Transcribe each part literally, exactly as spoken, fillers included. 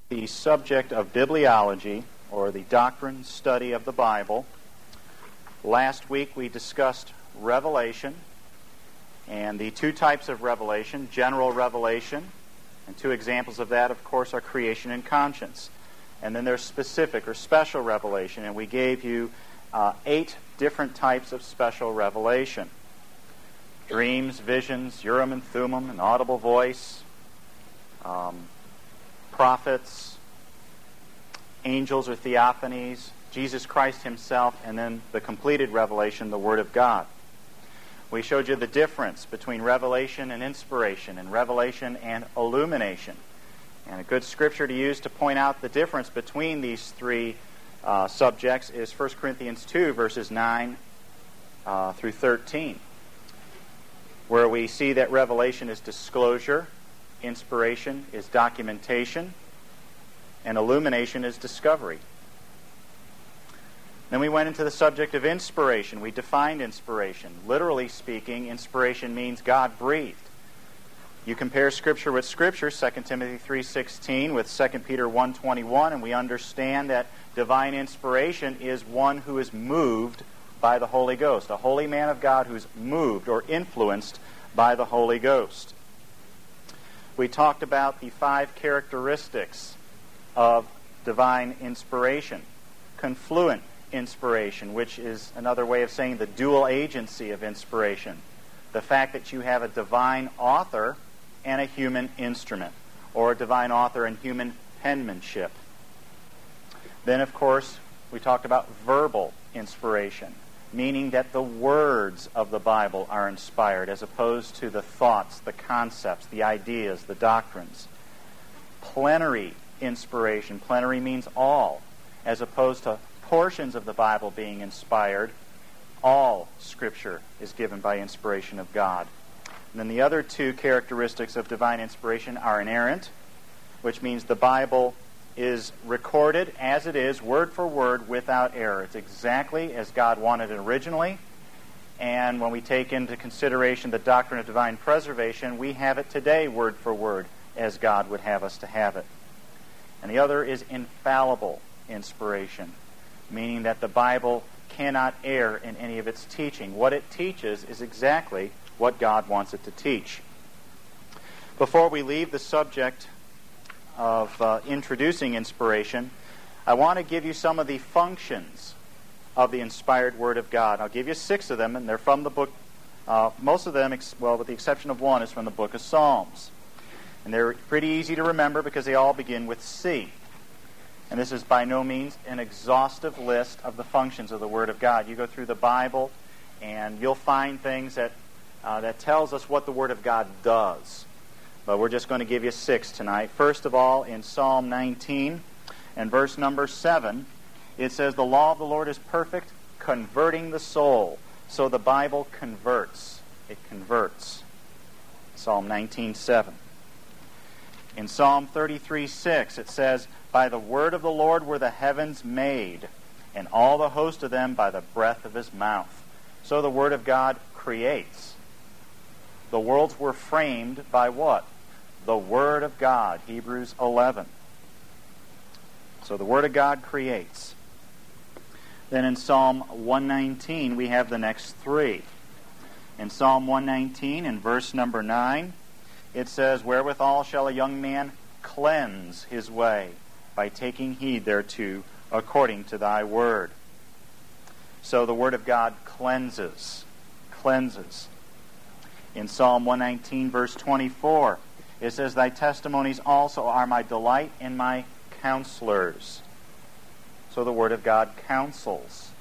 the subject of bibliology, or the doctrine study of the Bible. Last week we discussed revelation, and the two types of revelation, general revelation, and two examples of that, of course, are creation and conscience. And then there's specific or special revelation, and we gave you uh, eight different types of special revelation. Dreams, visions, Urim and Thummim, an audible voice, um, prophets, angels or theophanies, Jesus Christ himself, and then the completed revelation, the Word of God. We showed you the difference between revelation and inspiration, and revelation and illumination. And a good scripture to use to point out the difference between these three uh, subjects is First Corinthians two, verses nine uh, through thirteen, where we see that revelation is disclosure, inspiration is documentation, and illumination is discovery. Then we went into the subject of inspiration. We defined inspiration. Literally speaking, inspiration means God breathed. You compare Scripture with Scripture, Second Timothy three sixteen with Second Peter one twenty-one, and we understand that divine inspiration is one who is moved by the Holy Ghost, a holy man of God who's moved or influenced by the Holy Ghost. We talked about the five characteristics of divine inspiration. Confluent inspiration, which is another way of saying the dual agency of inspiration. The fact that you have a divine author and a human instrument, or a divine author and human penmanship. Then, of course, we talked about verbal inspiration, meaning that the words of the Bible are inspired as opposed to the thoughts, the concepts, the ideas, the doctrines. Plenary inspiration. Plenary means all, as opposed to portions of the Bible being inspired. All Scripture is given by inspiration of God. And then the other two characteristics of divine inspiration are inerrant, which means the Bible is recorded as it is, word for word, without error. It's exactly as God wanted it originally. And when we take into consideration the doctrine of divine preservation, we have it today, word for word, as God would have us to have it. And the other is infallible inspiration, meaning that the Bible cannot err in any of its teaching. What it teaches is exactly what God wants it to teach. Before we leave the subject of uh, introducing inspiration, I want to give you some of the functions of the inspired Word of God. I'll give you six of them, and they're from the book, uh, most of them, ex- well, with the exception of one, is from the book of Psalms. And they're pretty easy to remember because they all begin with C. And this is by no means an exhaustive list of the functions of the Word of God. You go through the Bible, and you'll find things that uh, that tells us what the Word of God does. But we're just going to give you six tonight. First of all, in Psalm nineteen, and verse number seven, it says, "The law of the Lord is perfect, converting the soul." So the Bible converts. It converts. Psalm nineteen seven. In Psalm thirty-three six, it says, "By the word of the Lord were the heavens made, and all the host of them by the breath of his mouth." So the Word of God creates. The worlds were framed by what? The Word of God, Hebrews eleven. So the Word of God creates. Then in Psalm one nineteen, we have the next three. In Psalm one nineteen, in verse number nine, it says, "Wherewithal shall a young man cleanse his way? By taking heed thereto, according to thy word." So the Word of God cleanses. Cleanses. In Psalm one nineteen, verse twenty-four, it says, "Thy testimonies also are my delight and my counselors." So the Word of God counsels.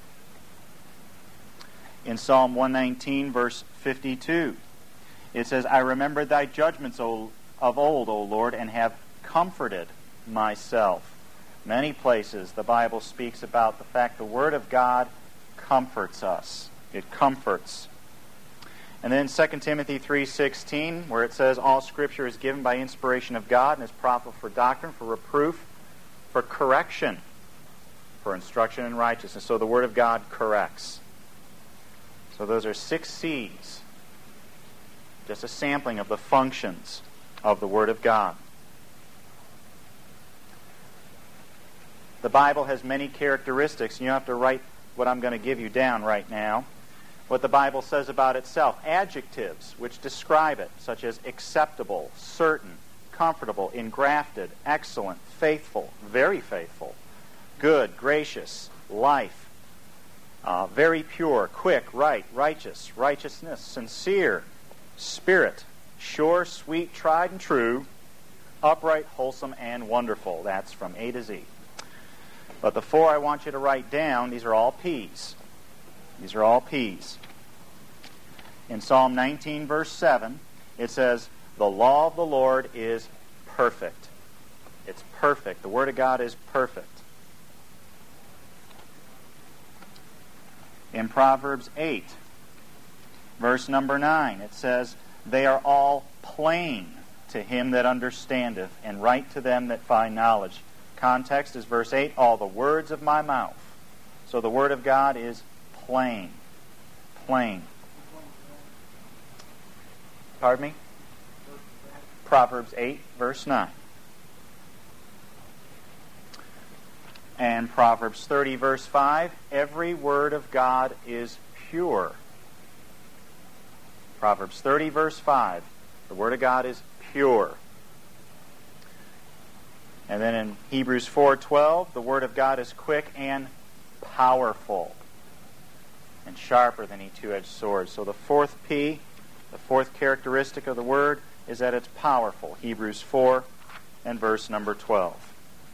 In Psalm one nineteen, verse fifty-two, it says, "I remember thy judgments of old, O Lord, and have comforted myself." Many places the Bible speaks about the fact the Word of God comforts us. It comforts. And then Second Timothy three sixteen, where it says, "All Scripture is given by inspiration of God and is profitable for doctrine, for reproof, for correction, for instruction in righteousness." So the Word of God corrects. So those are six C's. Just a sampling of the functions of the Word of God. The Bible has many characteristics, and you have to write what I'm going to give you down right now. What the Bible says about itself. Adjectives which describe it, such as acceptable, certain, comfortable, engrafted, excellent, faithful, very faithful, good, gracious, life, uh, very pure, quick, right, righteous, righteousness, sincere, spirit, sure, sweet, tried and true, upright, wholesome, and wonderful. That's from A to Z. But the four I want you to write down, these are all P's. These are all P's. In Psalm nineteen, verse seven, it says, "The law of the Lord is perfect." It's perfect. The Word of God is perfect. In Proverbs eight, verse number nine, it says, "They are all plain to him that understandeth, and right to them that find knowledge." Context is verse eight, "All the words of my mouth." So the Word of God is plain. Plain. Pardon me? Proverbs eight, verse nine. And Proverbs thirty, verse five, "Every word of God is pure." Proverbs thirty, verse five, the Word of God is pure. And then in Hebrews four twelve, the Word of God is quick and powerful and sharper than any two-edged sword. So the fourth P, the fourth characteristic of the Word, is that it's powerful. Hebrews four and verse number twelve.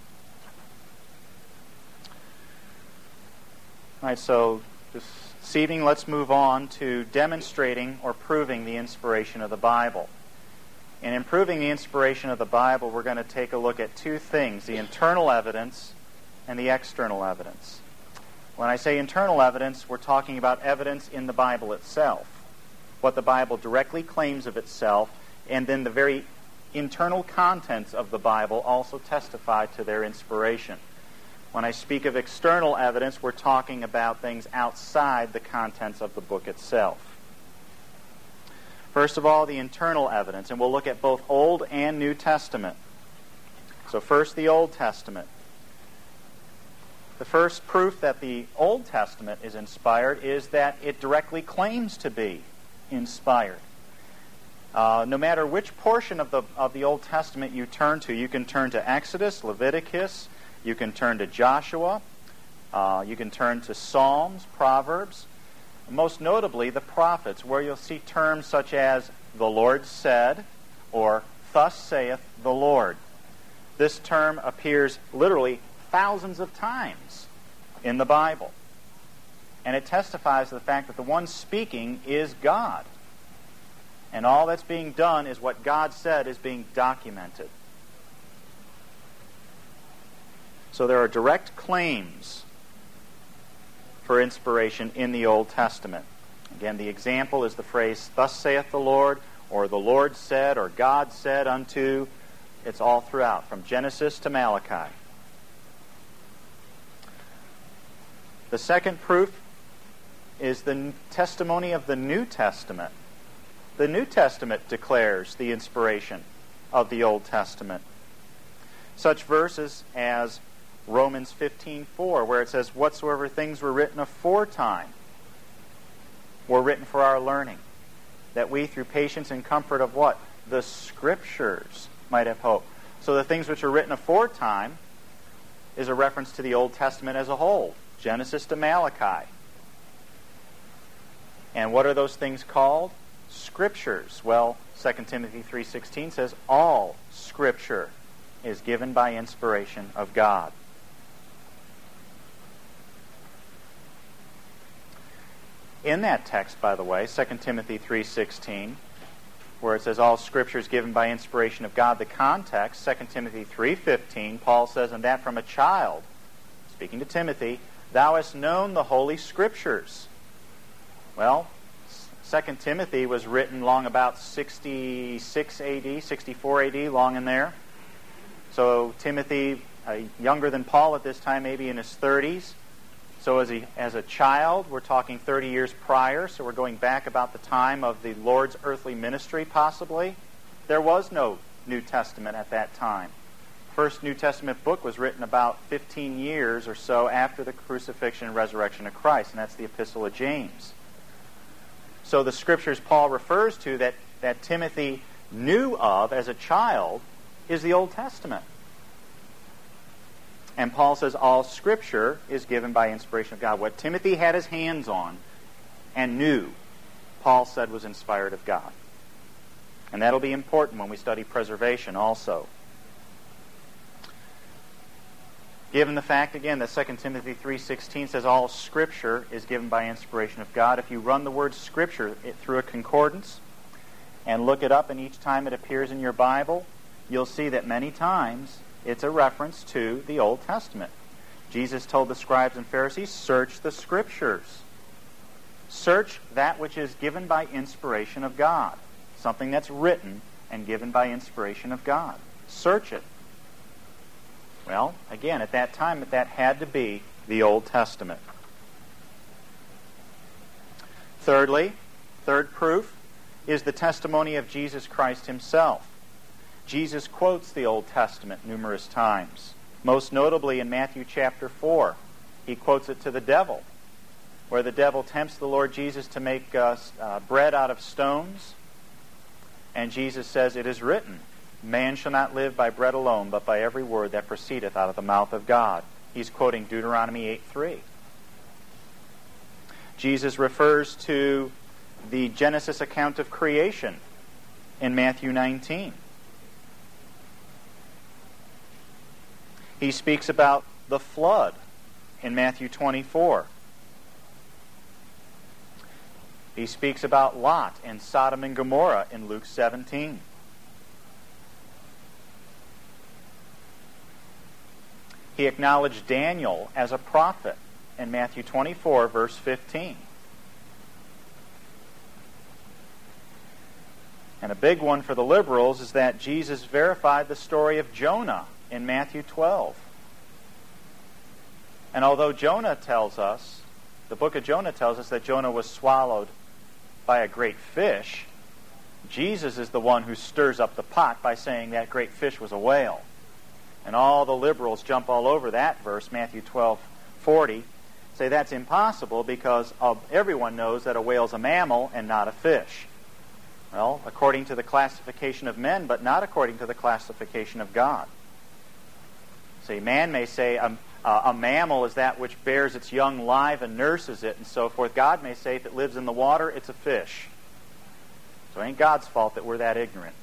All right, so this evening let's move on to demonstrating or proving the inspiration of the Bible. In improving the inspiration of the Bible, we're going to take a look at two things, the internal evidence and the external evidence. When I say internal evidence, we're talking about evidence in the Bible itself, what the Bible directly claims of itself, and then the very internal contents of the Bible also testify to their inspiration. When I speak of external evidence, we're talking about things outside the contents of the book itself. First of all, the internal evidence, and we'll look at both Old and New Testament. So first, the Old Testament. The first proof that the Old Testament is inspired is that it directly claims to be inspired. Uh, no matter which portion of the of the Old Testament you turn to, you can turn to Exodus, Leviticus, you can turn to Joshua, uh, you can turn to Psalms, Proverbs, most notably the prophets, where you'll see terms such as "the Lord said" or "thus saith the Lord." This term appears literally thousands of times in the Bible. And it testifies to the fact that the one speaking is God. And all that's being done is what God said is being documented. So there are direct claims for inspiration in the Old Testament. Again, the example is the phrase, "Thus saith the Lord," or "the Lord said," or "God said unto." It's all throughout, from Genesis to Malachi. The second proof is the testimony of the New Testament. The New Testament declares the inspiration of the Old Testament. Such verses as Romans fifteen four, where it says, "Whatsoever things were written aforetime were written for our learning, that we through patience and comfort of" what? "The Scriptures might have hope." So the things which are written aforetime is a reference to the Old Testament as a whole, Genesis to Malachi. And what are those things called? Scriptures. Well, Second Timothy three sixteen says, "All Scripture is given by inspiration of God." In that text, by the way, Second Timothy three sixteen, where it says all Scripture is given by inspiration of God, the context, Second Timothy three fifteen, Paul says, "And that from a child," speaking to Timothy, "thou hast known the Holy Scriptures." Well, Second Timothy was written long about sixty-six A D, sixty-four A D, long in there. So Timothy, uh, younger than Paul at this time, maybe in his thirties. So as a, as a child, we're talking thirty years prior, so we're going back about the time of the Lord's earthly ministry, possibly. There was no New Testament at that time. first New Testament book was written about fifteen years or so after the crucifixion and resurrection of Christ, and that's the Epistle of James. So the scriptures Paul refers to that, that Timothy knew of as a child is the Old Testament. And Paul says all Scripture is given by inspiration of God. What Timothy had his hands on and knew, Paul said was inspired of God. And that'll be important when we study preservation also. Given the fact, again, that Second Timothy three sixteen says all Scripture is given by inspiration of God, if you run the word Scripture through a concordance and look it up, and each time it appears in your Bible, you'll see that many times it's a reference to the Old Testament. Jesus told the scribes and Pharisees, search the Scriptures. Search that which is given by inspiration of God. Something that's written and given by inspiration of God. Search it. Well, again, at that time, that had to be the Old Testament. Thirdly, third proof, is the testimony of Jesus Christ himself. Jesus quotes the Old Testament numerous times. Most notably in Matthew chapter four. He quotes it to the devil, where the devil tempts the Lord Jesus to make uh, uh, bread out of stones. And Jesus says, it is written, man shall not live by bread alone, but by every word that proceedeth out of the mouth of God. He's quoting Deuteronomy eight three. Jesus refers to the Genesis account of creation in Matthew nineteen. He speaks about the flood in Matthew twenty-four. He speaks about Lot and Sodom and Gomorrah in Luke seventeen. He acknowledged Daniel as a prophet in Matthew twenty-four, verse fifteen. And a big one for the liberals is that Jesus verified the story of Jonah in Matthew twelve. And although Jonah tells us, the book of Jonah tells us that Jonah was swallowed by a great fish, Jesus is the one who stirs up the pot by saying that great fish was a whale. And all the liberals jump all over that verse, Matthew twelve forty, say that's impossible because of, everyone knows that a whale's a mammal and not a fish. Well, according to the classification of men, but not according to the classification of God. See, man may say a, a mammal is that which bears its young live and nurses it and so forth. God may say if it lives in the water, it's a fish. So it ain't God's fault that we're that ignorant.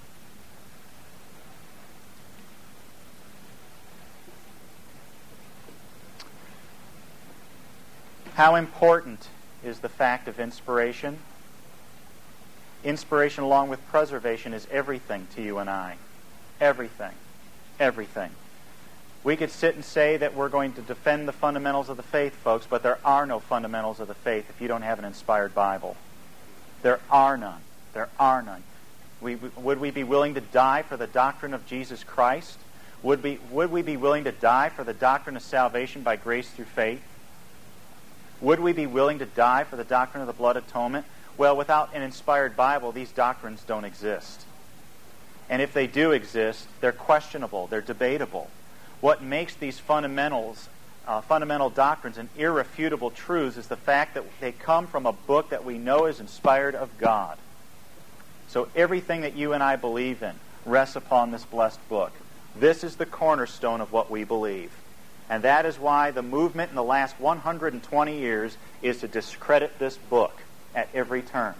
How important is the fact of inspiration? Inspiration along with preservation is everything to you and I. Everything. Everything. We could sit and say that we're going to defend the fundamentals of the faith, folks, but there are no fundamentals of the faith if you don't have an inspired Bible. There are none. There are none. We, would we be willing to die for the doctrine of Jesus Christ? Would we, would we be willing to die for the doctrine of salvation by grace through faith? Would we be willing to die for the doctrine of the blood atonement? Well, without an inspired Bible, these doctrines don't exist. And if they do exist, they're questionable, they're debatable. What makes these fundamentals, uh, fundamental doctrines and irrefutable truths is the fact that they come from a book that we know is inspired of God. So everything that you and I believe in rests upon this blessed book. This is the cornerstone of what we believe. And that is why the movement in the last one hundred twenty years is to discredit this book at every turn.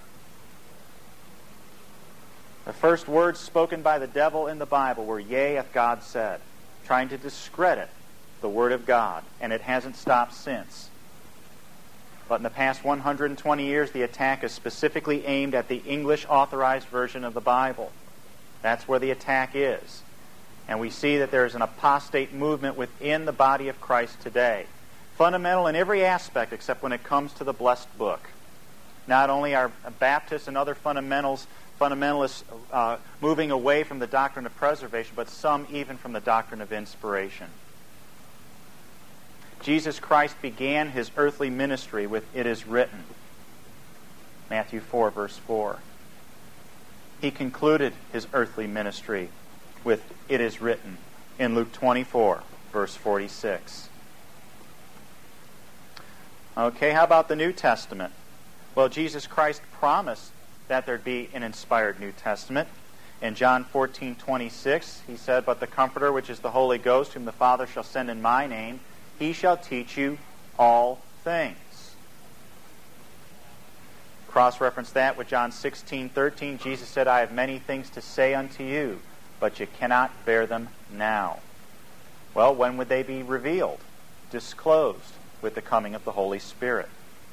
The first words spoken by the devil in the Bible were, "Yea, hath God said," trying to discredit the Word of God, and it hasn't stopped since. But in the past one hundred twenty years, the attack is specifically aimed at the English authorized version of the Bible. That's where the attack is. And we see that there is an apostate movement within the body of Christ today. Fundamental in every aspect except when it comes to the blessed book. Not only are Baptists and other fundamentals, fundamentalists uh, moving away from the doctrine of preservation, but some even from the doctrine of inspiration. Jesus Christ began his earthly ministry with, "It is written." Matthew four, verse four. He concluded his earthly ministry with, "It is written." in Luke twenty-four, verse forty-six. Okay, how about the New Testament? Well, Jesus Christ promised that there'd be an inspired New Testament. In John fourteen twenty-six, he said, "But the Comforter, which is the Holy Ghost, whom the Father shall send in my name, he shall teach you all things." Cross-reference that with John sixteen thirteen. Jesus said, "I have many things to say unto you, but you cannot bear them now." Well, when would they be revealed? Disclosed with the coming of the Holy Spirit.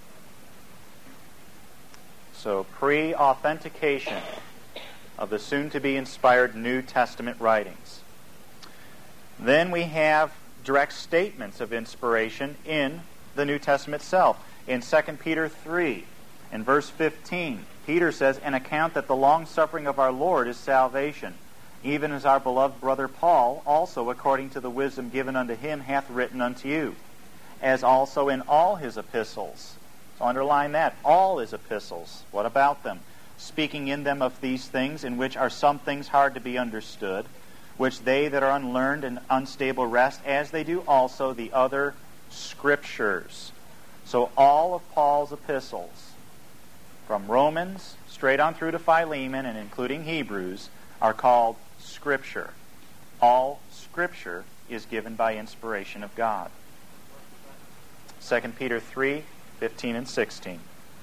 So, pre-authentication of the soon-to-be inspired New Testament writings. Then we have direct statements of inspiration in the New Testament itself. In Second Peter three, in verse fifteen, Peter says, "An account that the long-suffering of our Lord is salvation, even as our beloved brother Paul also, according to the wisdom given unto him, hath written unto you, as also in all his epistles." So underline that, all his epistles. What about them? "Speaking in them of these things, in which are some things hard to be understood, which they that are unlearned and unstable wrest, as they do also the other Scriptures." So all of Paul's epistles, from Romans straight on through to Philemon and including Hebrews, are called Scripture. All Scripture is given by inspiration of God. Second Peter three, fifteen and sixteen.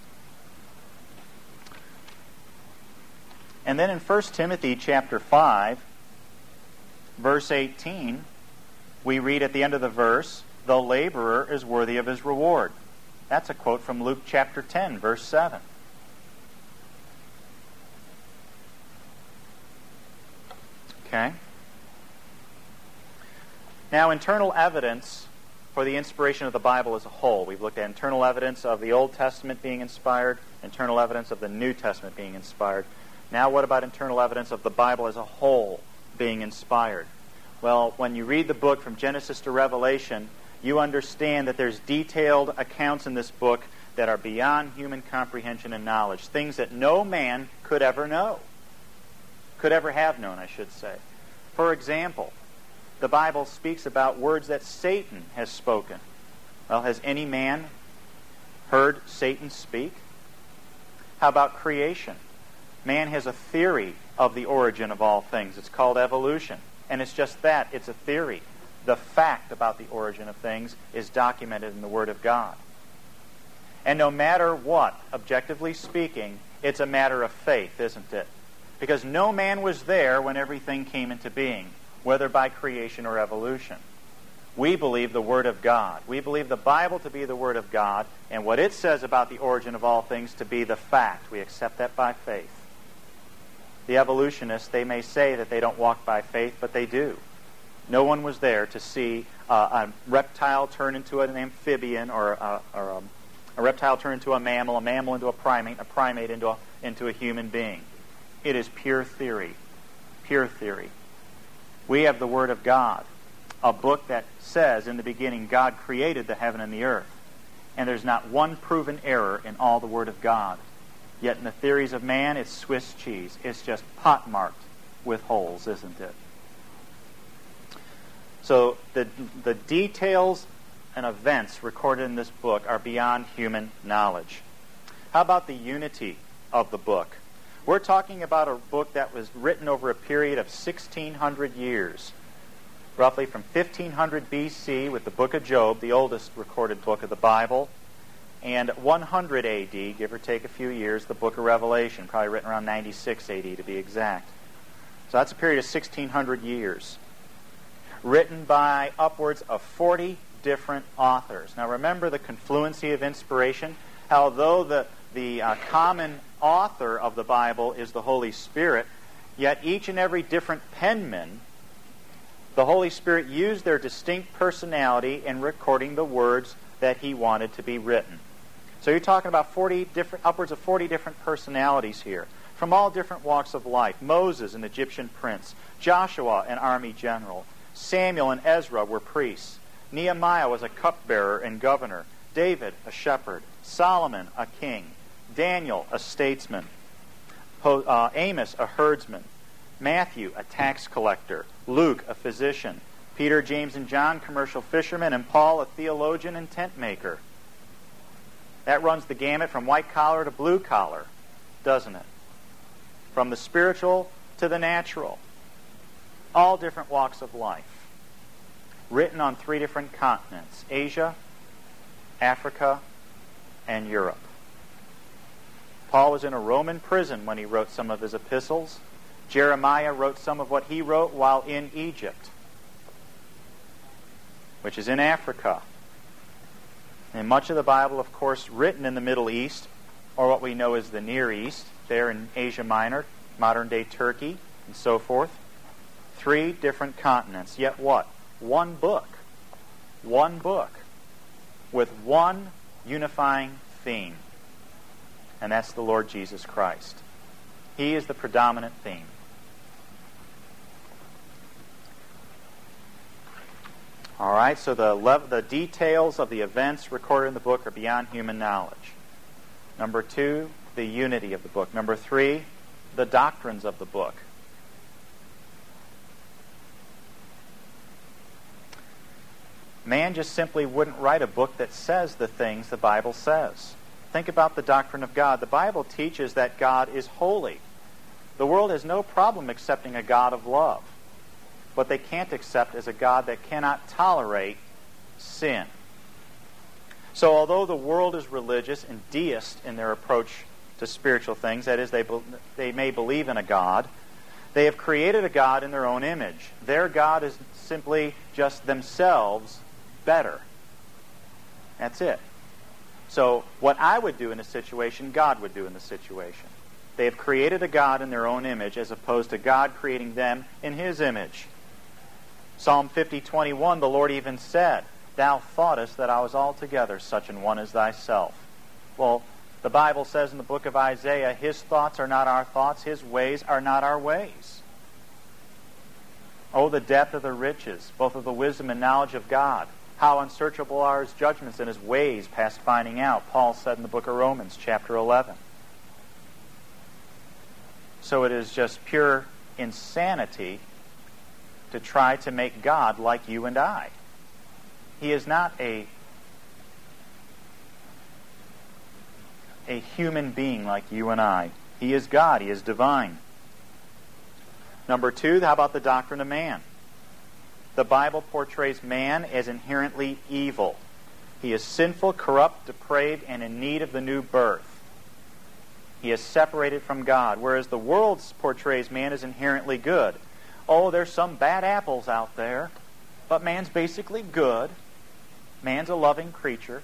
And then in First Timothy chapter five, verse eighteen, we read at the end of the verse, "The laborer is worthy of his reward." That's a quote from Luke chapter ten, verse seven. Okay? Now, internal evidence for the inspiration of the Bible as a whole. We've looked at internal evidence of the Old Testament being inspired, internal evidence of the New Testament being inspired. Now, what about internal evidence of the Bible as a whole being inspired? Well, when you read the book from Genesis to Revelation, you understand that there's detailed accounts in this book that are beyond human comprehension and knowledge, things that no man could ever know. Could ever have known, I should say. For example, the Bible speaks about words that Satan has spoken. Well, has any man heard Satan speak? How about creation? Man has a theory of the origin of all things. It's called evolution. And it's just that. It's a theory. The fact about the origin of things is documented in the Word of God. And no matter what, objectively speaking, it's a matter of faith, isn't it? Because no man was there when everything came into being, whether by creation or evolution. We believe the Word of God. We believe the Bible to be the Word of God, and what it says about the origin of all things to be the fact. We accept that by faith. The evolutionists, they may say that they don't walk by faith, but they do. No one was there to see uh, a reptile turn into an amphibian, or, a, or a, a reptile turn into a mammal, a mammal into a primate, a primate into a, into a human being. It is pure theory. Pure theory. We have the Word of God, a book that says, in the beginning, God created the heaven and the earth. And there's not one proven error in all the Word of God. Yet in the theories of man, it's Swiss cheese. It's just pot-marked with holes, isn't it? So the, the details and events recorded in this book are beyond human knowledge. How about the unity of the book? We're talking about a book that was written over a period of sixteen hundred years, roughly from fifteen hundred B C with the book of Job, the oldest recorded book of the Bible, and one hundred A D, give or take a few years, the book of Revelation, probably written around ninety-six A D to be exact. So that's a period of sixteen hundred years, written by upwards of forty different authors. Now remember the confluency of inspiration. Although the, the uh, common author of the Bible is the Holy Spirit, yet each and every different penman, the Holy Spirit used their distinct personality in recording the words that He wanted to be written. So you're talking about forty different, upwards of forty different personalities here, from all different walks of life. Moses, an Egyptian prince. Joshua, an army general. Samuel and Ezra were priests. Nehemiah was a cupbearer and governor. David, a shepherd. Solomon, a king. Daniel, a statesman. Uh, Amos, a herdsman. Matthew, a tax collector. Luke, a physician. Peter, James, and John, commercial fishermen, and Paul, a theologian and tent maker. That runs the gamut from white collar to blue collar, doesn't it? From the spiritual to the natural. All different walks of life. Written on three different continents: Asia, Africa, and Europe. Paul was in a Roman prison when he wrote some of his epistles. Jeremiah wrote some of what he wrote while in Egypt, which is in Africa. And much of the Bible, of course, written in the Middle East, or what we know as the Near East, there in Asia Minor, modern-day Turkey, and so forth. Three different continents, yet what? One book. One book. With one unifying theme. And that's the Lord Jesus Christ. He is the predominant theme. All right, so the, lev- the details of the events recorded in the book are beyond human knowledge. Number two, the unity of the book. Number three, the doctrines of the book. Man just simply wouldn't write a book that says the things the Bible says. Think about the doctrine of God. The Bible teaches that God is holy. The world has no problem accepting a God of love. What they can't accept is a God that cannot tolerate sin. So although the world is religious and deist in their approach to spiritual things, that is, they, be- they may believe in a God, they have created a God in their own image. Their God is simply just themselves better. That's it. So what I would do in a situation, God would do in the situation. They have created a God in their own image as opposed to God creating them in His image. Psalm fifty twenty-one, the Lord even said, "Thou thoughtest that I was altogether such an one as thyself." Well, the Bible says in the book of Isaiah, His thoughts are not our thoughts, His ways are not our ways. Oh, the depth of the riches, both of the wisdom and knowledge of God. How unsearchable are His judgments and His ways past finding out, Paul said in the book of Romans, chapter eleven. So it is just pure insanity to try to make God like you and I. He is not a, a human being like you and I. He is God. He is divine. Number two, how about the doctrine of man? The Bible portrays man as inherently evil. He is sinful, corrupt, depraved, and in need of the new birth. He is separated from God, whereas the world portrays man as inherently good. Oh, there's some bad apples out there, but man's basically good. Man's a loving creature.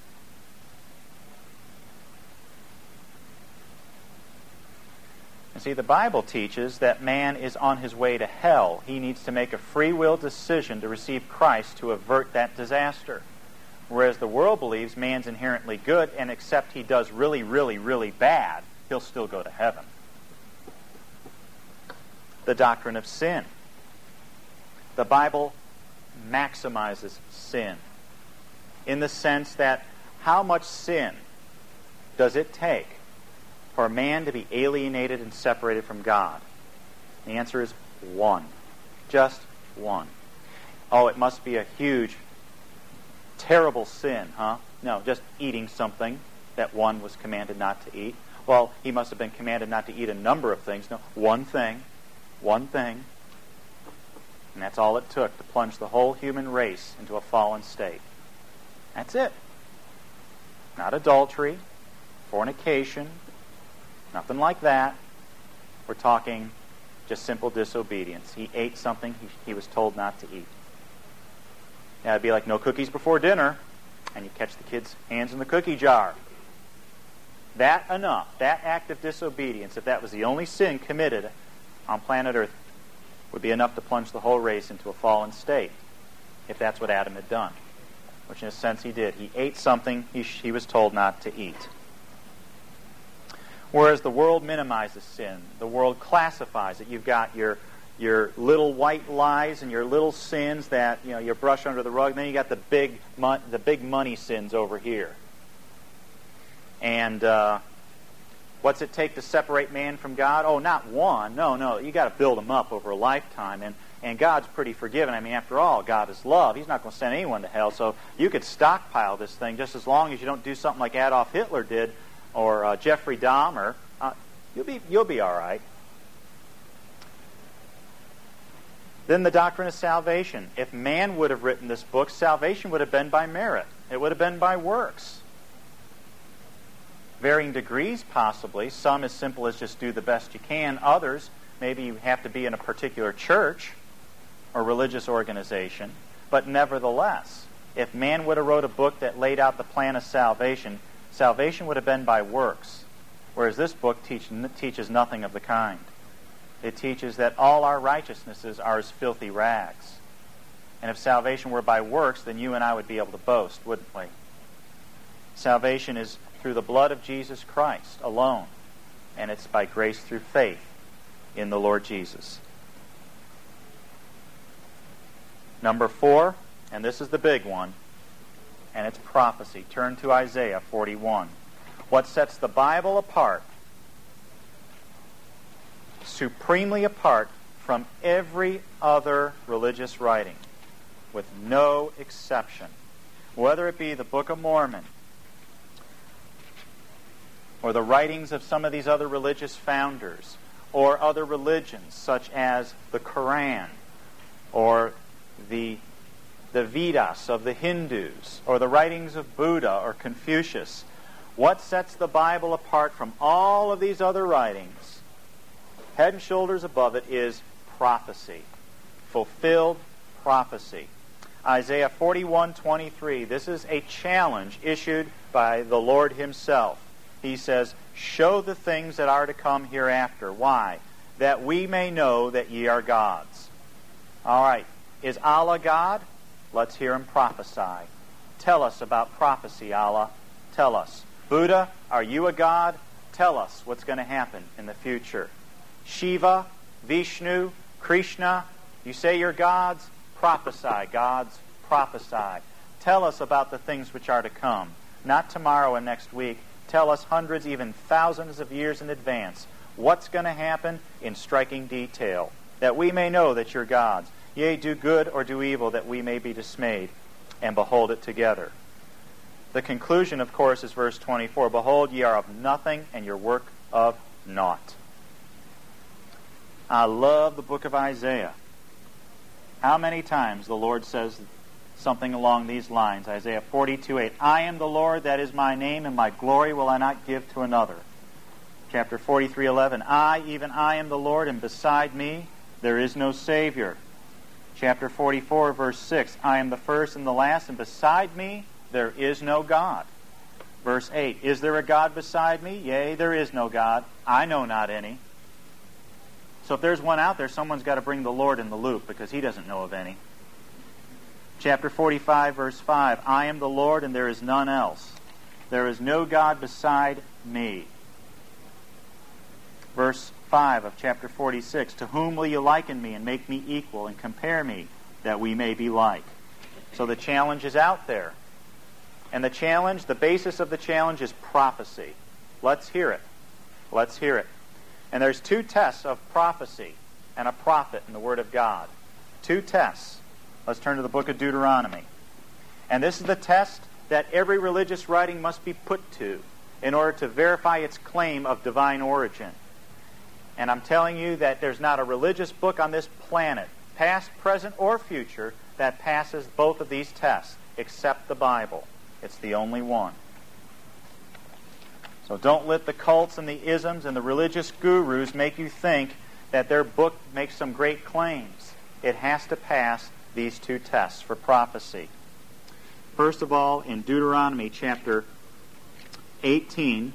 And see, the Bible teaches that man is on his way to hell. He needs to make a free will decision to receive Christ to avert that disaster. Whereas the world believes man's inherently good, and except he does really, really, really bad, he'll still go to heaven. The doctrine of sin. The Bible maximizes sin in the sense that how much sin does it take for a man to be alienated and separated from God? The answer is one. Just one. Oh, it must be a huge, terrible sin, huh? No, just eating something that one was commanded not to eat. Well, he must have been commanded not to eat a number of things. No, one thing. One thing. And that's all it took to plunge the whole human race into a fallen state. That's it. Not adultery, fornication, nothing like that. We're talking just simple disobedience. He ate something he, he was told not to eat. Now, it'd be like no cookies before dinner, and you catch the kid's hands in the cookie jar. That enough, that act of disobedience, if that was the only sin committed on planet Earth, would be enough to plunge the whole race into a fallen state, if that's what Adam had done, which in a sense he did. He ate something he, sh- he was told not to eat. Whereas the world minimizes sin. The world classifies it. You've got your your little white lies and your little sins that you know you brush under the rug. And then you got the big mon- the big money sins over here. And uh, what's it take to separate man from God? Oh, not one. No, no. You got to build them up over a lifetime. And And God's pretty forgiving. I mean, after all, God is love. He's not going to send anyone to hell. So you could stockpile this thing just as long as you don't do something like Adolf Hitler did or uh, Jeffrey Dahmer. Uh, you'll be you'll be all right. Then the doctrine of salvation. If man would have written this book, salvation would have been by merit. It would have been by works. Varying degrees, possibly. Some as simple as just do the best you can. Others, maybe you have to be in a particular church or religious organization. But nevertheless, if man would have wrote a book that laid out the plan of salvation, salvation would have been by works. Whereas this book teach, teaches nothing of the kind. It teaches that all our righteousnesses are as filthy rags. And if salvation were by works, then you and I would be able to boast, wouldn't we? Salvation is through the blood of Jesus Christ alone. And it's by grace through faith in the Lord Jesus. Number four, and this is the big one, and it's prophecy. Turn to Isaiah forty-one. What sets the Bible apart, supremely apart from every other religious writing, with no exception, whether it be the Book of Mormon or the writings of some of these other religious founders or other religions such as the Quran or the, the Vedas of the Hindus or the writings of Buddha or Confucius. What sets the Bible apart from all of these other writings, head and shoulders above it, is prophecy. Fulfilled prophecy. Isaiah forty-one twenty-three. This is a challenge issued by the Lord himself. He says, "Show the things that are to come hereafter." Why? That we may know that ye are gods. All right. Is Allah God? Let's hear him prophesy. Tell us about prophecy, Allah. Tell us. Buddha, are you a god? Tell us what's going to happen in the future. Shiva, Vishnu, Krishna, you say you're gods? Prophesy, gods, prophesy. Tell us about the things which are to come. Not tomorrow and next week. Tell us hundreds, even thousands of years in advance what's going to happen in striking detail, that we may know that you're gods. Yea, do good or do evil, that we may be dismayed, and behold it together. The conclusion, of course, is verse twenty-four. Behold, ye are of nothing, and your work of naught. I love the book of Isaiah. How many times the Lord says something along these lines? Isaiah forty-two eight. I am the Lord, that is my name, and my glory will I not give to another. Chapter forty-three eleven. I, even I am the Lord, and beside me there is no Savior. Chapter forty-four, verse six. I am the first and the last, and beside me there is no God. Verse eight. Is there a God beside me? Yea, there is no God. I know not any. So if there's one out there, someone's got to bring the Lord in the loop, because he doesn't know of any. Chapter forty-five, verse five. I am the Lord, and there is none else. There is no God beside me. Verse five of chapter forty-six. To whom will you liken me and make me equal and compare me, that we may be like? So the challenge is out there. And the challenge, the basis of the challenge is prophecy. Let's hear it. Let's hear it. And there's two tests of prophecy and a prophet in the Word of God. Two tests. Let's turn to the book of Deuteronomy. And this is the test that every religious writing must be put to in order to verify its claim of divine origin. And I'm telling you that there's not a religious book on this planet, past, present, or future, that passes both of these tests, except the Bible. It's the only one. So don't let the cults and the isms and the religious gurus make you think that their book makes some great claims. It has to pass these two tests for prophecy. First of all, in Deuteronomy chapter eighteen,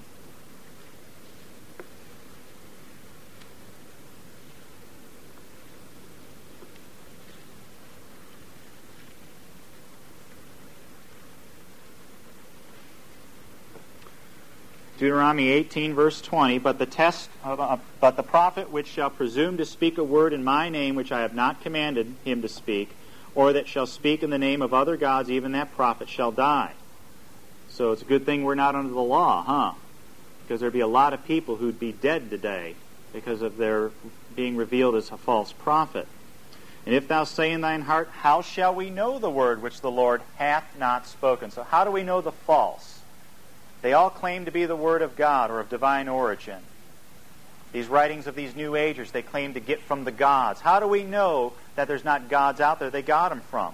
Deuteronomy eighteen, verse twenty, but the test, uh, but the prophet which shall presume to speak a word in my name which I have not commanded him to speak, or that shall speak in the name of other gods, even that prophet shall die. So it's a good thing we're not under the law, huh? Because there'd be a lot of people who'd be dead today because of their being revealed as a false prophet. And if thou say in thine heart, how shall we know the word which the Lord hath not spoken? So how do we know the false? They all claim to be the word of God or of divine origin. These writings of these New Agers, they claim to get from the gods. How do we know that there's not gods out there they got them from?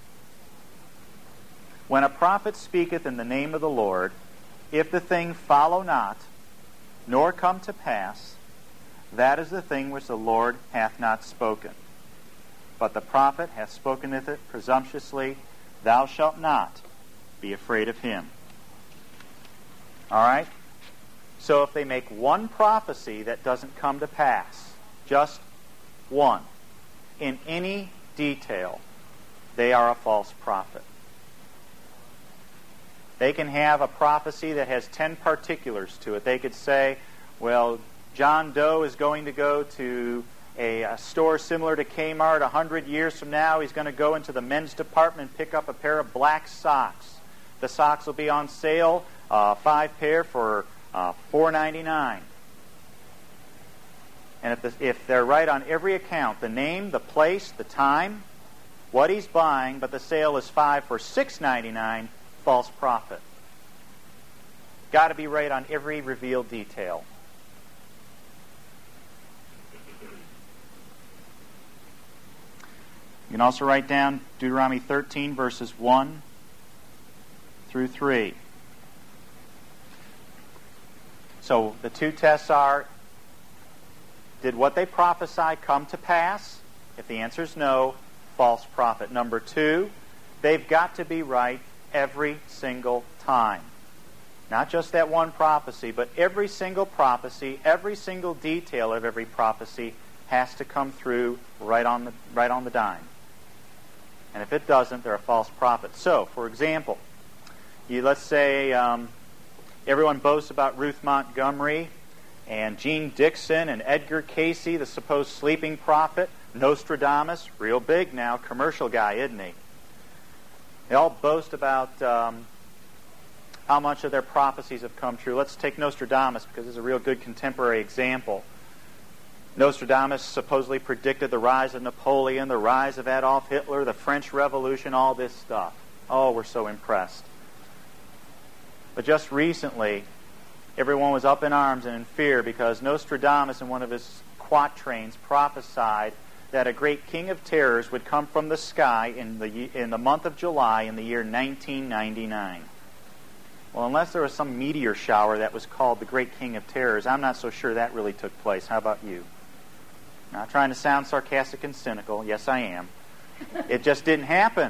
When a prophet speaketh in the name of the Lord, if the thing follow not, nor come to pass, that is the thing which the Lord hath not spoken. But the prophet hath spoken it presumptuously, thou shalt not be afraid of him. All right? So if they make one prophecy that doesn't come to pass, just one, in any detail, they are a false prophet. They can have a prophecy that has ten particulars to it. They could say, well, John Doe is going to go to a, a store similar to Kmart a hundred years from now. He's going to go into the men's department and pick up a pair of black socks. The socks will be on sale, uh, five pair for uh, four ninety-nine. And if, the, if they're right on every account, the name, the place, the time, what he's buying, but the sale is five for six ninety-nine, false prophet. Got to be right on every revealed detail. You can also write down Deuteronomy thirteen, verses one through three. So the two tests are, did what they prophesied come to pass? If the answer is no, false prophet. Number two, they've got to be right every single time. Not just that one prophecy, but every single prophecy, every single detail of every prophecy has to come through right on the, right on the dime. And if it doesn't, they're a false prophet. So, for example, you let's say um, everyone boasts about Ruth Montgomery and Jean Dixon and Edgar Casey, the supposed sleeping prophet, Nostradamus, real big now, commercial guy, isn't he? They all boast about um, how much of their prophecies have come true. Let's take Nostradamus because it's a real good contemporary example. Nostradamus supposedly predicted the rise of Napoleon, the rise of Adolf Hitler, the French Revolution, all this stuff. Oh, we're so impressed. But just recently, everyone was up in arms and in fear because Nostradamus in one of his quatrains prophesied that a great king of terrors would come from the sky in the in the month of July in the year nineteen ninety-nine. Well, unless there was some meteor shower that was called the Great King of Terrors, I'm not so sure that really took place. How about you? Not trying to sound sarcastic and cynical. Yes, I am. It just didn't happen.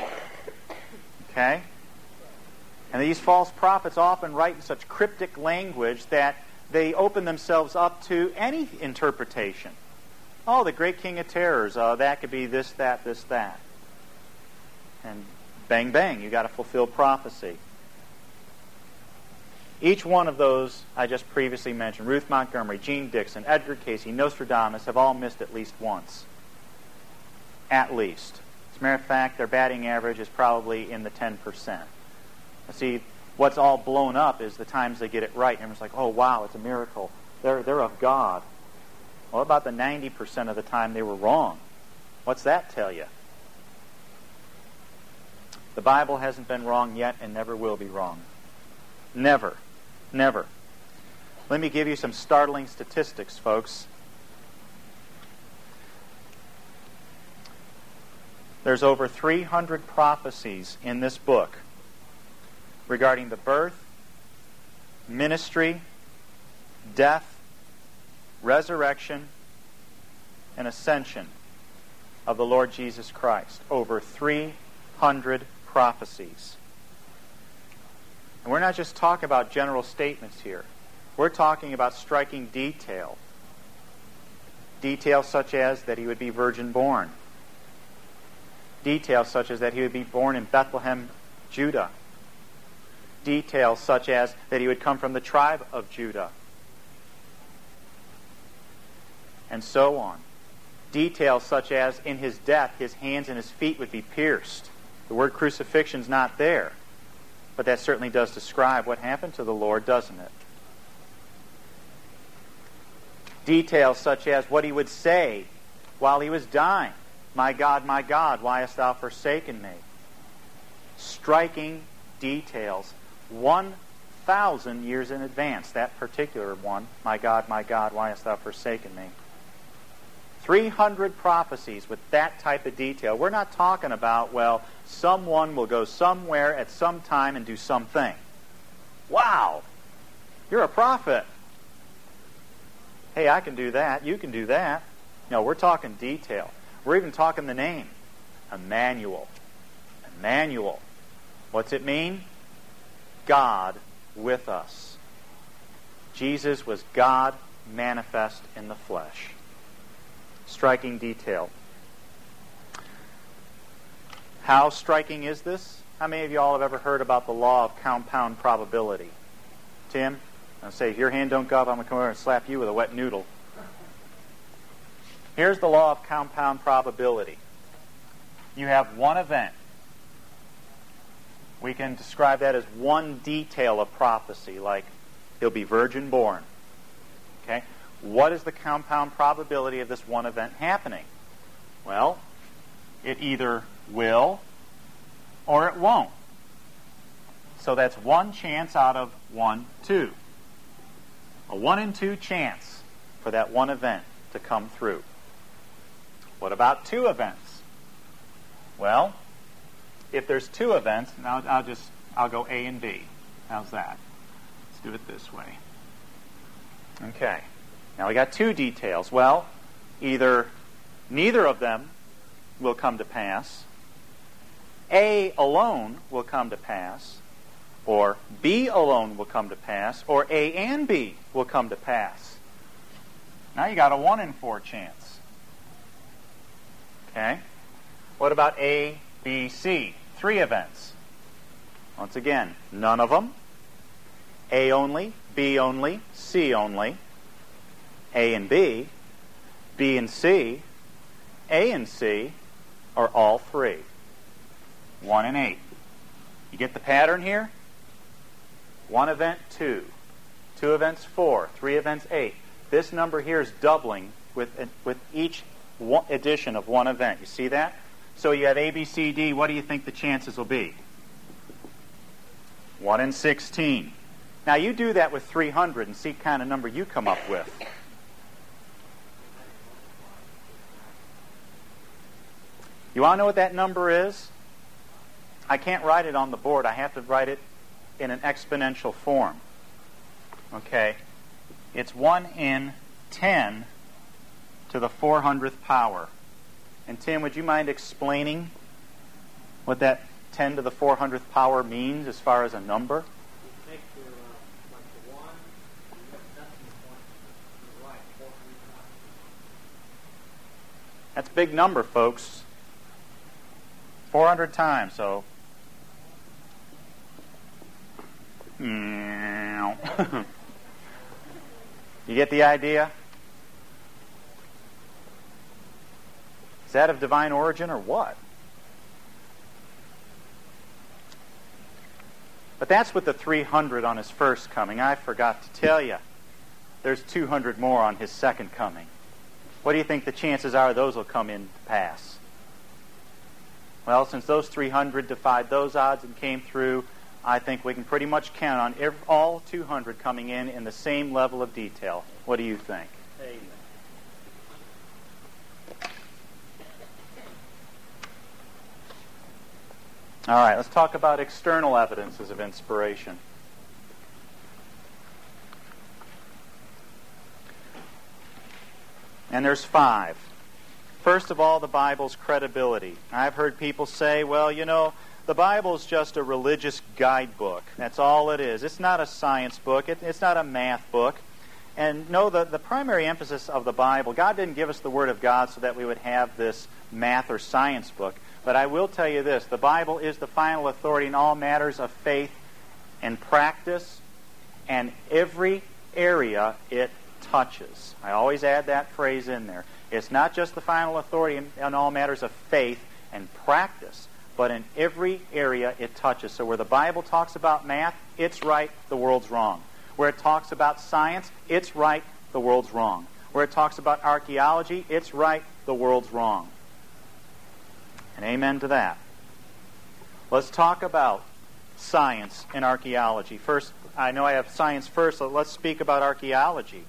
Okay? And these false prophets often write in such cryptic language that they open themselves up to any interpretation. Oh, the Great King of Terrors, uh, that could be this, that, this, that. And bang, bang, you got a fulfilled prophecy. Each one of those I just previously mentioned, Ruth Montgomery, Jean Dixon, Edgar Casey, Nostradamus, have all missed at least once. At least. As a matter of fact, their batting average is probably in the ten percent. See, what's all blown up is the times they get it right. And everyone's like, oh, wow, it's a miracle. They're, they're of God. Well, about the ninety percent of the time they were wrong. What's that tell you? The Bible hasn't been wrong yet and never will be wrong. Never. Never. Let me give you some startling statistics, folks. There's over three hundred prophecies in this book regarding the birth, ministry, death, resurrection, and ascension of the Lord Jesus Christ. Over three hundred prophecies. And we're not just talking about general statements here. We're talking about striking detail. Details such as that he would be virgin born. Details such as that he would be born in Bethlehem, Judah. Details such as that he would come from the tribe of Judah. And so on. Details such as in his death, his hands and his feet would be pierced. The word crucifixion's not there. But that certainly does describe what happened to the Lord, doesn't it? Details such as what he would say while he was dying. My God, my God, why hast thou forsaken me? Striking details. One thousand years in advance, that particular one. My God, my God, why hast thou forsaken me? three hundred prophecies with that type of detail. We're not talking about, well, someone will go somewhere at some time and do something. Wow! You're a prophet. Hey, I can do that. You can do that. No, we're talking detail. We're even talking the name. Emmanuel. Emmanuel. What's it mean? God with us. Jesus was God manifest in the flesh. Striking detail. How striking is this? How many of you all have ever heard about the law of compound probability? Tim? I'll say, if your hand don't go up, I'm going to come over and slap you with a wet noodle. Here's the law of compound probability. You have one event. We can describe that as one detail of prophecy, like he'll be virgin born. Okay? What is the compound probability of this one event happening? Well, it either will or it won't. So that's one chance out of one, two. A one in two chance for that one event to come through. What about two events? Well, if there's two events, and I'll, I'll just, I'll go A and B. How's that? Let's do it this way. Okay. Now we got two details. Well, either neither of them will come to pass, A alone will come to pass, or B alone will come to pass, or A and B will come to pass. Now you got a one in four chance. Okay? What about A, B, C? Three events. Once again, none of them. A only, B only, C only. A and B, B and C, A and C, or all three. One and eight. You get the pattern here? One event, two. Two events, four. Three events, eight. This number here is doubling with, with each one addition of one event. You see that? So you have A, B, C, D. What do you think the chances will be? one in sixteen. Now you do that with three hundred and see what kind of number you come up with. You want to know what that number is? I can't write it on the board. I have to write it in an exponential form. Okay? It's one in ten to the four hundredth power. And Tim, would you mind explaining what that ten to the four hundredth power means as far as a number? You take your, uh, like the one, you have decimal point to the right, four hundred times. That's a big number, folks. four hundred times, so... You get the idea? Is that of divine origin or what? But that's with the three hundred on his first coming. I forgot to tell you. There's two hundred more on his second coming. What do you think the chances are those will come in to pass? Well, since those three hundred defied those odds and came through, I think we can pretty much count on every, all two hundred coming in in the same level of detail. What do you think? Amen. All right, let's talk about external evidences of inspiration. And there's five. First of all, the Bible's credibility. I've heard people say, well, you know, the Bible's just a religious guidebook. That's all it is. It's not a science book. It, it's not a math book. And no, the, the primary emphasis of the Bible, God didn't give us the Word of God so that we would have this math or science book. But I will tell you this, the Bible is the final authority in all matters of faith and practice and every area it touches. I always add that phrase in there. It's not just the final authority in, in all matters of faith and practice, but in every area it touches. So where the Bible talks about math, it's right, the world's wrong. Where it talks about science, it's right, the world's wrong. Where it talks about archaeology, it's right, the world's wrong. And amen to that. Let's talk about science and archaeology. First, I know I have science first, so let's speak about archaeology.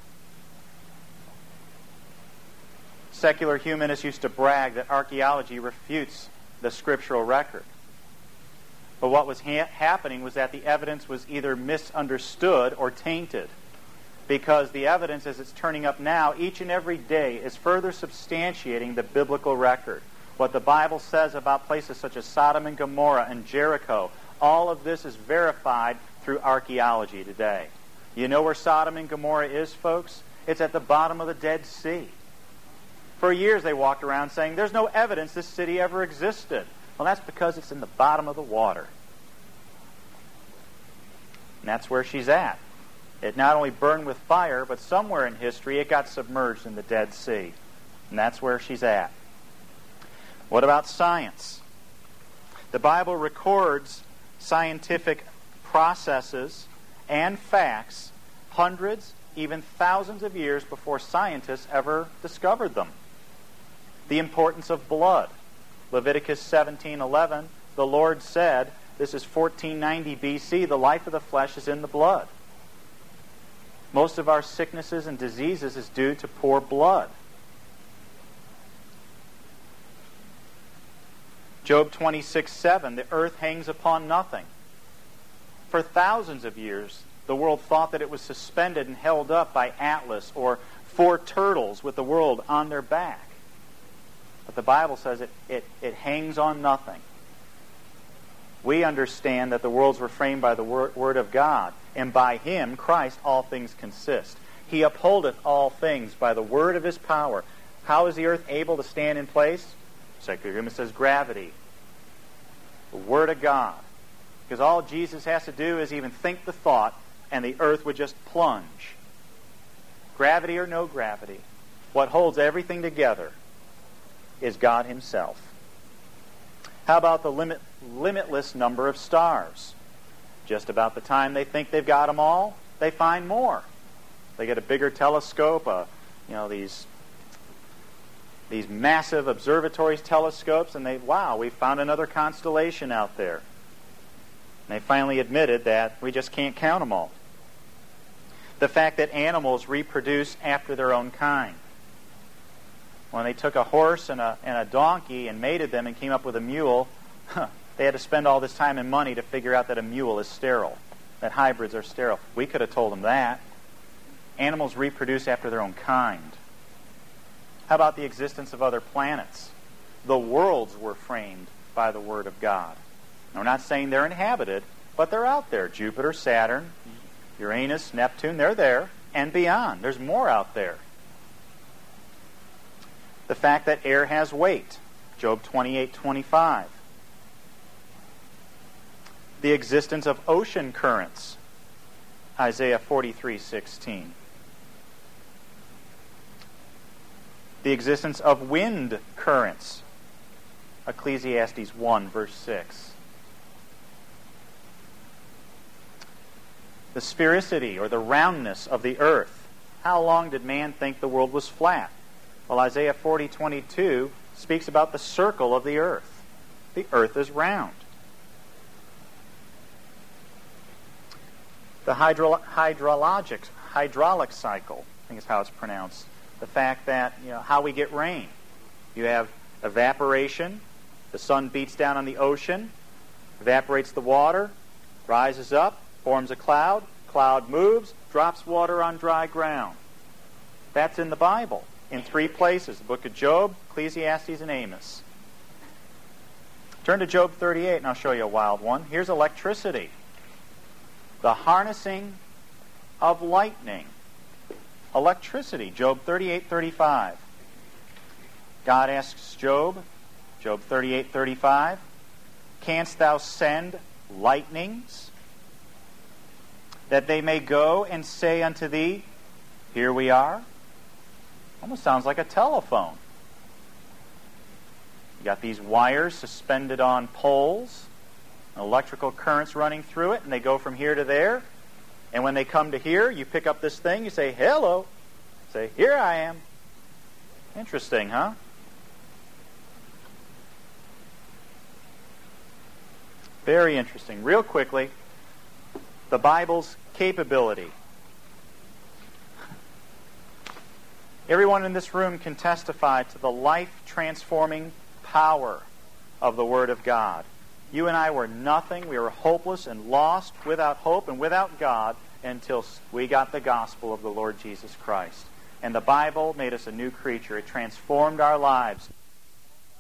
Secular humanists used to brag that archaeology refutes the scriptural record. But what was ha- happening was that the evidence was either misunderstood or tainted, because the evidence as it's turning up now each and every day is further substantiating the biblical record. What the Bible says about places such as Sodom and Gomorrah and Jericho, all of this is verified through archaeology today. You know where Sodom and Gomorrah is, folks? It's at the bottom of the Dead Sea. For years they walked around saying, there's no evidence this city ever existed. Well, that's because it's in the bottom of the water. And that's where she's at. It not only burned with fire, but somewhere in history it got submerged in the Dead Sea. And that's where she's at. What about science? The Bible records scientific processes and facts hundreds, even thousands of years before scientists ever discovered them. The importance of blood. Leviticus seventeen eleven, the Lord said, this is fourteen ninety B C, the life of the flesh is in the blood. Most of our sicknesses and diseases is due to poor blood. Job twenty-six seven, the earth hangs upon nothing. For thousands of years, the world thought that it was suspended and held up by Atlas or four turtles with the world on their back. But the Bible says it, it, it hangs on nothing. We understand that the worlds were framed by the word, word of God, and by Him, Christ, all things consist. He upholdeth all things by the word of His power. How is the earth able to stand in place? Secular human says gravity. The Word of God. Because all Jesus has to do is even think the thought, and the earth would just plunge. Gravity or no gravity, what holds everything together is God Himself. How about the limit, limitless number of stars? Just about the time they think they've got them all, they find more. They get a bigger telescope, uh, you know, these these massive observatories, telescopes, and they, wow, we found another constellation out there. And they finally admitted that we just can't count them all. The fact that animals reproduce after their own kind. When they took a horse and a, and a donkey and mated them and came up with a mule, huh, they had to spend all this time and money to figure out that a mule is sterile, that hybrids are sterile. We could have told them that. Animals reproduce after their own kind. How about the existence of other planets? The worlds were framed by the Word of God. Now, we're not saying they're inhabited, but they're out there. Jupiter, Saturn, Uranus, Neptune, they're there, and beyond. There's more out there. The fact that air has weight. Job twenty-eight twenty-five. The existence of ocean currents. Isaiah forty-three sixteen. The existence of wind currents. Ecclesiastes one, verse six. The sphericity, or the roundness of the earth. How long did man think the world was flat? Well, Isaiah forty twenty-two speaks about the circle of the earth. The earth is round. The hydro- hydrologic, hydraulic cycle, I think is how it's pronounced. The fact that, you know, how we get rain. You have evaporation. The sun beats down on the ocean, evaporates the water, rises up, forms a cloud, cloud moves, drops water on dry ground. That's in the Bible, in three places, the book of Job, Ecclesiastes, and Amos. Turn to Job thirty-eight, and I'll show you a wild one. Here's electricity. The harnessing of lightning. Electricity, Job thirty-eight thirty-five. God asks Job, Job thirty-eight thirty-five, canst thou send lightnings, that they may go and say unto thee, here we are? Almost sounds like a telephone. You got these wires suspended on poles, electrical currents running through it, and they go from here to there. And when they come to here, you pick up this thing, you say, hello. Say, here I am. Interesting, huh? Very interesting. Real quickly, the Bible's capability. Everyone in this room can testify to the life-transforming power of the Word of God. You and I were nothing. We were hopeless and lost, without hope and without God, until we got the gospel of the Lord Jesus Christ. And the Bible made us a new creature. It transformed our lives.